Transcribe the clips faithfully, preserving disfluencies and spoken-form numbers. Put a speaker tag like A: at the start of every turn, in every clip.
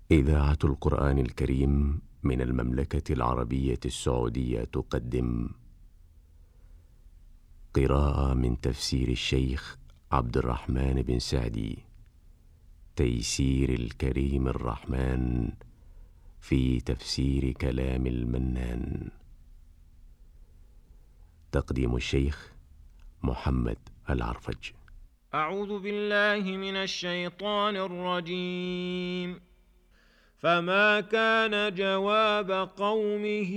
A: إذاعة القرآن الكريم من المملكة العربية السعودية تقدم قراءة من تفسير الشيخ عبد الرحمن بن سعدي، تيسير الكريم الرحمن في تفسير كلام المنان. تقديم الشيخ محمد العرفج.
B: أعوذ بالله من الشيطان الرجيم. فما كان جواب قومه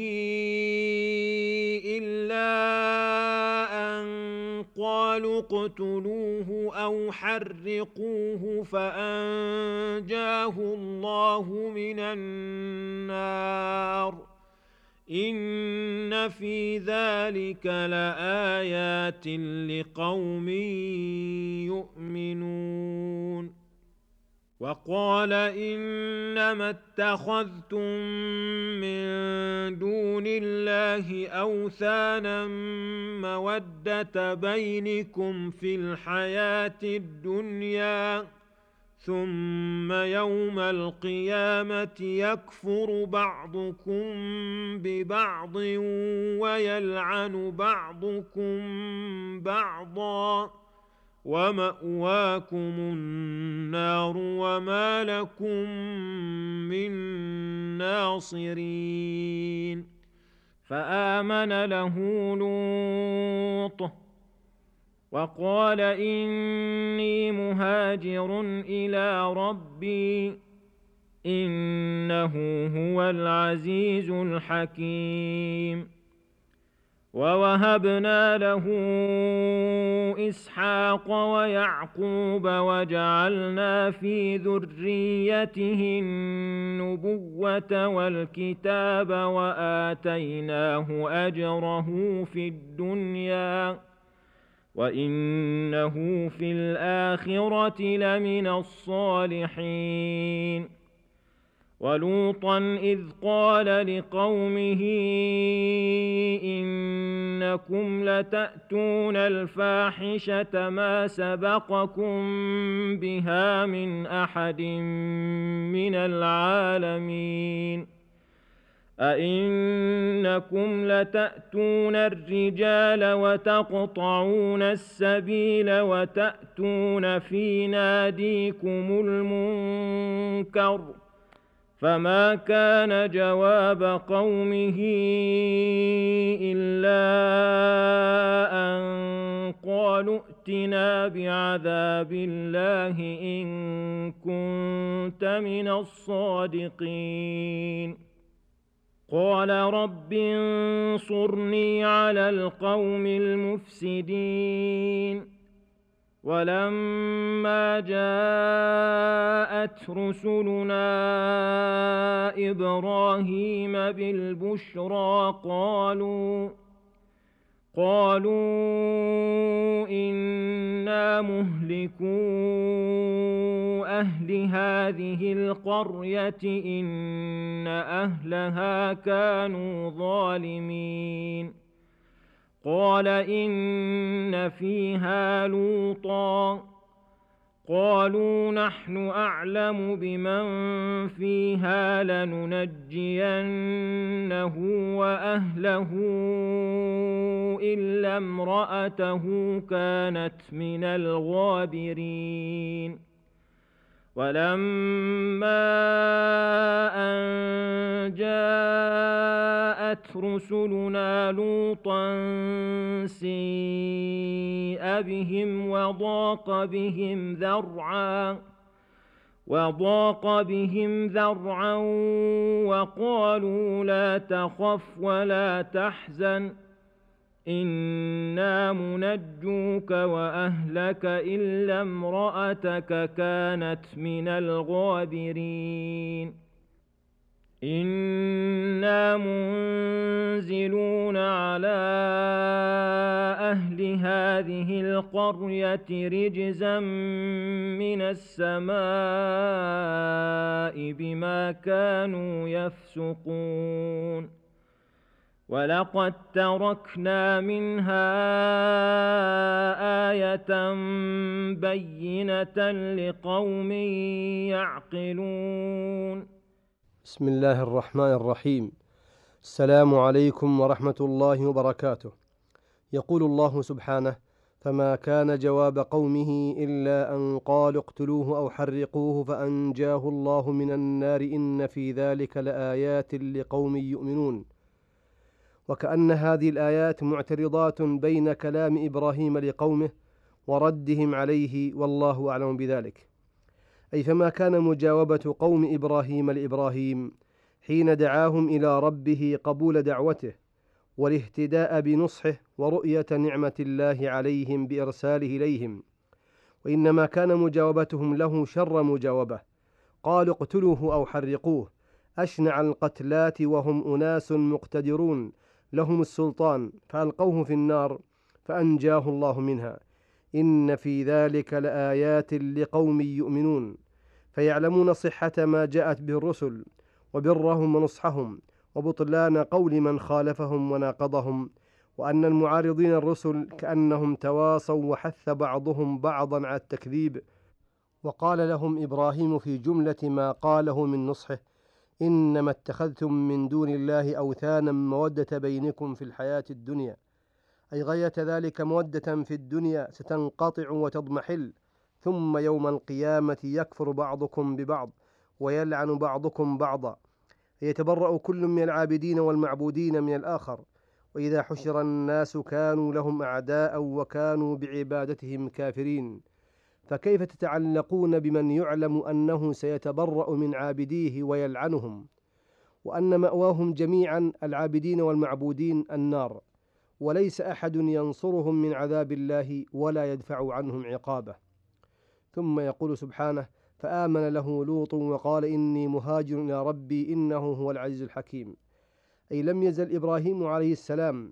B: إلا أن قالوا اقتلوه أو حرقوه فأنجاه الله من النار، إن في ذلك لآيات لقوم يؤمنون. وقال إنما اتخذتم من دون الله أوثانا مودة بينكم في الحياة الدنيا، ثم يوم القيامة يكفر بعضكم ببعض ويلعن بعضكم بعضا، ومأواكم النار وما لكم من ناصرين. فآمن له لوط وقال إني مهاجر إلى ربي إنه هو العزيز الحكيم. ووهبنا له إسحاق ويعقوب وجعلنا في ذريته النبوة والكتاب وآتيناه أجره في الدنيا وإنه في الآخرة لمن الصالحين. ولوطا إذ قال لقومه إنكم لتأتون الفاحشة ما سبقكم بها من أحد من العالمين، أئنكم لتأتون الرجال وتقطعون السبيل وتأتون في ناديكم المنكر. فما كان جواب قومه إلا أن قالوا ائتنا بعذاب الله إن كنت من الصادقين. قال رب انصرني على القوم المفسدين. ولما جاءت رسلنا إبراهيم بالبشرى قالوا قالوا إنا مهلكو أهل هذه القرية إن أهلها كانوا ظالمين. قال إن فيها لوطا قالوا نحن أعلم بمن فيها لننجينه وأهله إلا امرأته كانت من الغابرين. ولما أن جاءت رسلنا لوطا سيء بهم وضاق بهم ذرعا وضاق بهم ذرعا وقالوا لا تخف ولا تحزن إنا منجوك وأهلك إلا امرأتك كانت من الغابرين. إنا منزلون على أهل هذه القرية رجزا من السماء بما كانوا يفسقون. ولقد تركنا منها آية بينة لقوم يعقلون.
C: بسم الله الرحمن الرحيم. السلام عليكم ورحمة الله وبركاته. يقول الله سبحانه: فما كان جواب قومه إلا أن قالوا اقتلوه أو حرقوه فأنجاه الله من النار إن في ذلك لآيات لقوم يؤمنون. وكأن هذه الآيات معترضات بين كلام إبراهيم لقومه وردهم عليه، والله أعلم بذلك. أي فما كان مجاوبة قوم إبراهيم لإبراهيم حين دعاهم إلى ربه قبول دعوته والاهتداء بنصحه ورؤية نعمة الله عليهم بإرساله إليهم، وإنما كان مجاوبتهم له شر مجاوبة. قالوا اقتلوه أو حرقوه، أشنع القتلات وهم أناس مقتدرون لهم السلطان، فألقوه في النار فأنجاه الله منها إن في ذلك لآيات لقوم يؤمنون، فيعلمون صحة ما جاءت به الرسل وبرهم ونصحهم وبطلان قول من خالفهم وناقضهم، وأن المعارضين الرسل كأنهم تواصوا وحث بعضهم بعضا على التكذيب. وقال لهم إبراهيم في جملة ما قاله من نصحه: إنما اتخذتم من دون الله أوثانا مودة بينكم في الحياة الدنيا، أي غاية ذلك مودة في الدنيا ستنقطع وتضمحل، ثم يوم القيامة يكفر بعضكم ببعض ويلعن بعضكم بعضا، يتبرأ كل من العابدين والمعبودين من الآخر. وإذا حشر الناس كانوا لهم أعداء وكانوا بعبادتهم كافرين، فكيف تتعلقون بمن يعلم أنه سيتبرأ من عابديه ويلعنهم، وأن مأواهم جميعا العابدين والمعبودين النار، وليس أحد ينصرهم من عذاب الله ولا يدفع عنهم عقابه. ثم يقول سبحانه: فآمن له لوط وقال إني مهاجر إلى ربي إنه هو العزيز الحكيم. أي لم يزل إبراهيم عليه السلام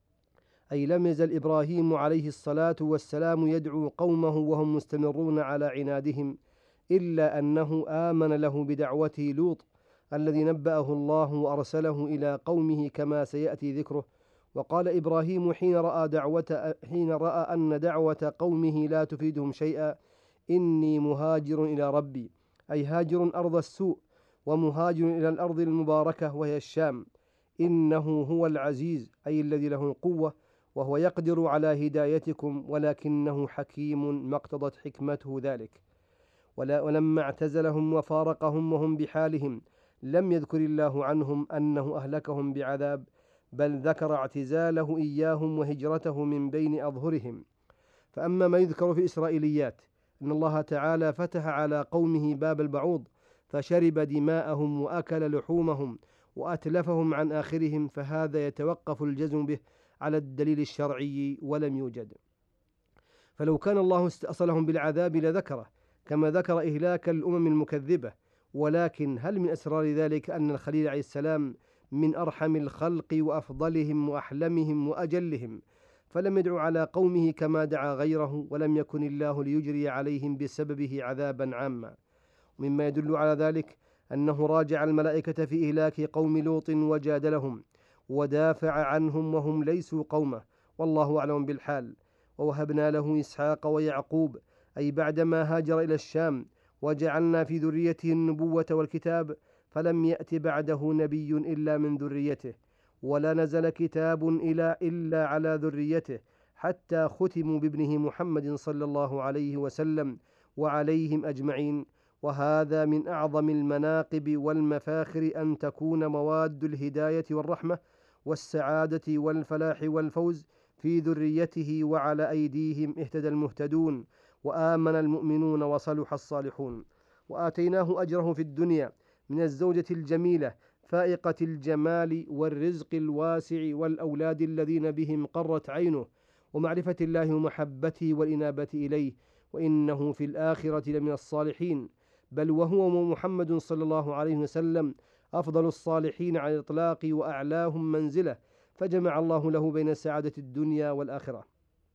C: أي لم يزل إبراهيم عليه الصلاة والسلام يدعو قومه وهم مستمرون على عنادهم، إلا أنه آمن له بدعوته لوط الذي نبأه الله وأرسله إلى قومه كما سيأتي ذكره. وقال إبراهيم حين رأى, دعوة حين رأى أن دعوة قومه لا تفيدهم شيئا: إني مهاجر إلى ربي، أي هاجر أرض السوء ومهاجر إلى الأرض المباركة وهي الشام. إنه هو العزيز، أي الذي له القوة، وهو يقدر على هدايتكم، ولكنه حكيم ما اقتضت حكمته ذلك. ولا ولما اعتزلهم وفارقهم وهم بحالهم لم يذكر الله عنهم أنه أهلكهم بعذاب، بل ذكر اعتزاله إياهم وهجرته من بين أظهرهم. فأما ما يذكر في الإسرائيليات أن الله تعالى فتح على قومه باب البعوض فشرب دماءهم وأكل لحومهم وأتلفهم عن آخرهم، فهذا يتوقف الجزم به على الدليل الشرعي ولم يوجد. فلو كان الله استأصلهم بالعذاب لذكره، كما ذكر إهلاك الأمم المكذبة. ولكن هل من أسرار ذلك أن الخليل عليه السلام من أرحم الخلق وأفضلهم وأحلمهم وأجلهم، فلم يدعو على قومه كما دعا غيره، ولم يكن الله ليجري عليهم بسببه عذابا عاما. مما يدل على ذلك أنه راجع الملائكة في إهلاك قوم لوط وجادلهم ودافع عنهم وهم ليسوا قومه، والله أعلم بالحال. ووهبنا له إسحاق ويعقوب، أي بعدما هاجر إلى الشام، وجعلنا في ذريته النبوة والكتاب، فلم يأت بعده نبي إلا من ذريته، ولا نزل كتاب إلا, إلا على ذريته، حتى ختموا بابنه محمد صلى الله عليه وسلم وعليهم أجمعين. وهذا من أعظم المناقب والمفاخر أن تكون مواد الهداية والرحمة والسعادة والفلاح والفوز في ذريته، وعلى أيديهم اهتدى المهتدون وآمن المؤمنون وصلح الصالحون. وآتيناه أجره في الدنيا من الزوجة الجميلة فائقة الجمال والرزق الواسع والأولاد الذين بهم قرت عينه، ومعرفة الله ومحبته والإنابة إليه، وإنه في الآخرة لمن الصالحين، بل وهو محمد صلى الله عليه وسلم أفضل الصالحين على الإطلاق وأعلاهم منزلة، فجمع الله له بين سعادة الدنيا والآخرة.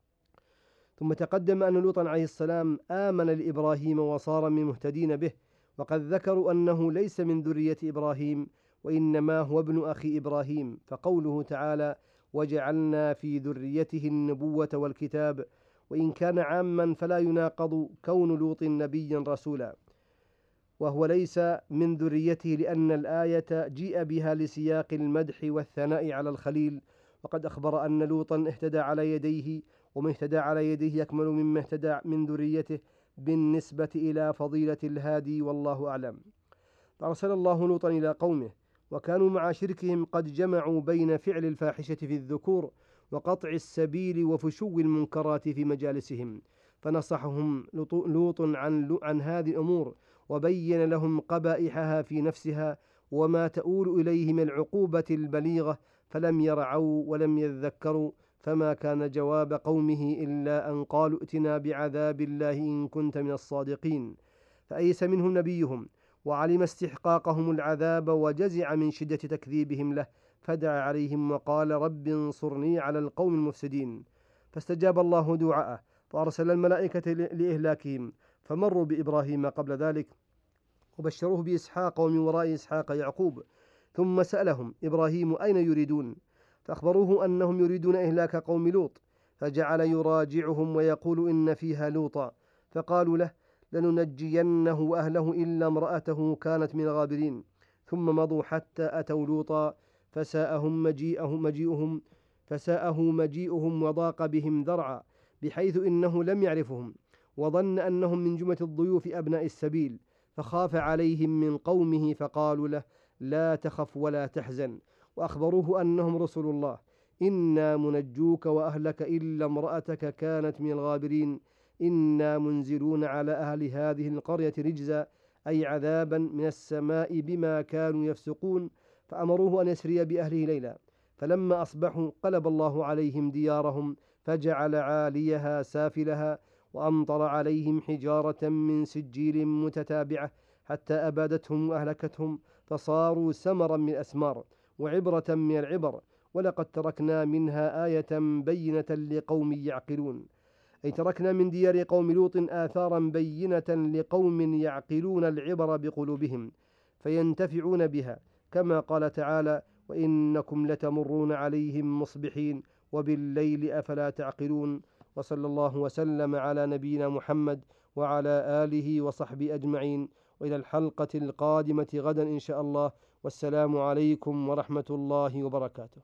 C: ثم تقدم أن لوطا عليه السلام آمن لإبراهيم وصار من المهتدين به، وقد ذكروا أنه ليس من ذرية إبراهيم وإنما هو ابن أخي إبراهيم، فقوله تعالى: وجعلنا في ذريته النبوة والكتاب، وإن كان عاما فلا يناقض كون لوط نبيا رسولا. وهو ليس من ذريته لأن الآية جيء بها لسياق المدح والثناء على الخليل، وقد أخبر أن لوطا اهتدى على يديه، ومن اهتدى على يديه يكمل مما اهتدى من ذريته بالنسبة إلى فضيلة الهادي، والله أعلم. فأرسل الله لوطا إلى قومه، وكانوا مع شركهم قد جمعوا بين فعل الفاحشة في الذكور وقطع السبيل وفشو المنكرات في مجالسهم، فنصحهم لوط عن, عن هذه الأمور، وبين لهم قبائحها في نفسها وما تؤول إليه من العقوبة البليغة، فلم يرعوا ولم يذكروا، فما كان جواب قومه إلا أن قالوا ائتنا بعذاب الله إن كنت من الصادقين. فأيس منهم نبيهم وعلم استحقاقهم العذاب وجزع من شدة تكذيبهم له، فدعا عليهم وقال رب انصرني على القوم المفسدين. فاستجاب الله دعاءه فأرسل الملائكة لإهلاكهم، فمروا بإبراهيم قبل ذلك وبشروه بإسحاق ومن وراء إسحاق يعقوب، ثم سألهم إبراهيم أين يريدون، فأخبروه أنهم يريدون إهلاك قوم لوط، فجعل يراجعهم ويقول إن فيها لوطا، فقالوا له لننجينه وأهله إلا امرأته كانت من الغابرين، ثم مضوا حتى أتوا لوطا فساءهم مجيئهم مجيئهم فساءه مجيئهم وضاق بهم ذرعا، بحيث إنه لم يعرفهم، وظن أنهم من جملة الضيوف أبناء السبيل، فخاف عليهم من قومه، فقالوا له لا تخف ولا تحزن، وأخبروه أنهم رسل الله، إنا منجوك وأهلك إلا امرأتك كانت من الغابرين، إنا منزلون على أهل هذه القرية رجزا، أي عذابا من السماء بما كانوا يفسقون، فأمروه أن يسري بأهله ليلا، فلما أصبحوا قلب الله عليهم ديارهم فجعل عاليها سافلها، وأمطر عليهم حجارة من سجيل متتابعة حتى أبادتهم وأهلكتهم، فصاروا سمرا من الأسمار وعبرة من العبر، ولقد تركنا منها آية بينة لقوم يعقلون، أي تركنا من ديار قوم لوط آثارا بينة لقوم يعقلون العبر بقلوبهم فينتفعون بها، كما قال تعالى وإنكم لتمرون عليهم مصبحين وبالليل أفلا تعقلون. وصلى الله وسلم على نبينا محمد وعلى آله وصحبه أجمعين، وإلى الحلقة القادمة غدا إن شاء الله، والسلام عليكم ورحمة الله وبركاته.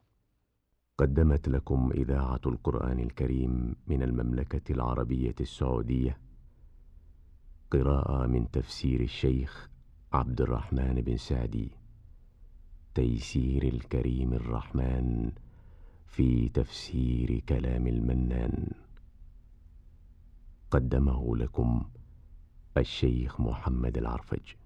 A: قدمت لكم إذاعة القرآن الكريم من المملكة العربية السعودية قراءة من تفسير الشيخ عبد الرحمن بن سعدي، تيسير الكريم الرحمن في تفسير كلام المنان. قدمه لكم الشيخ محمد العرفج.